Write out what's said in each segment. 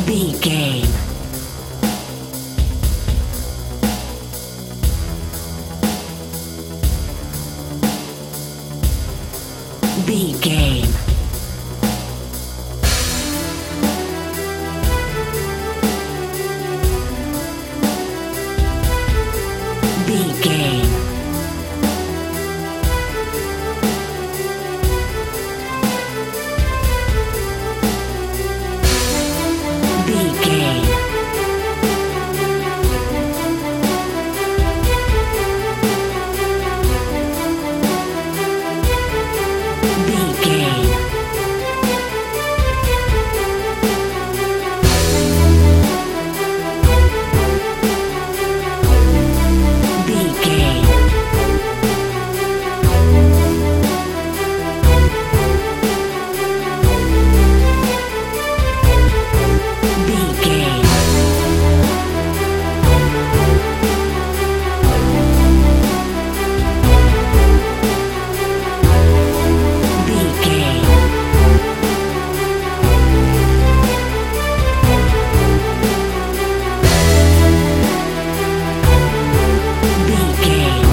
B game. B game. B game. B game. B game. B game. B game. B game. B game.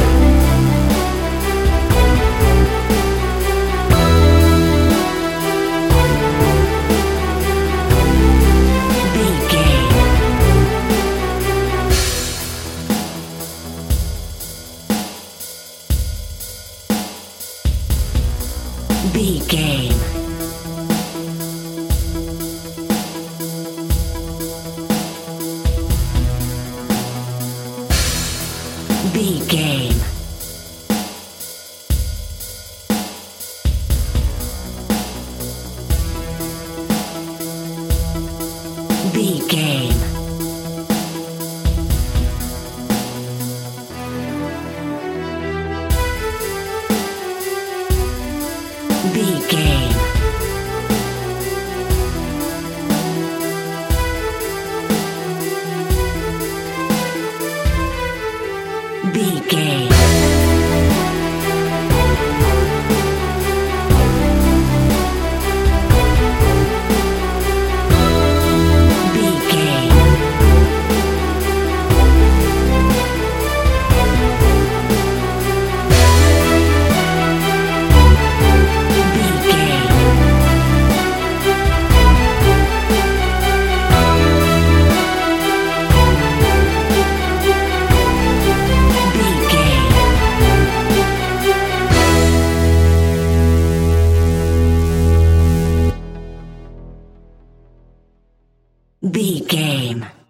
B game. B game. B game. B game. B game. B game. B game. B game. B game. B game.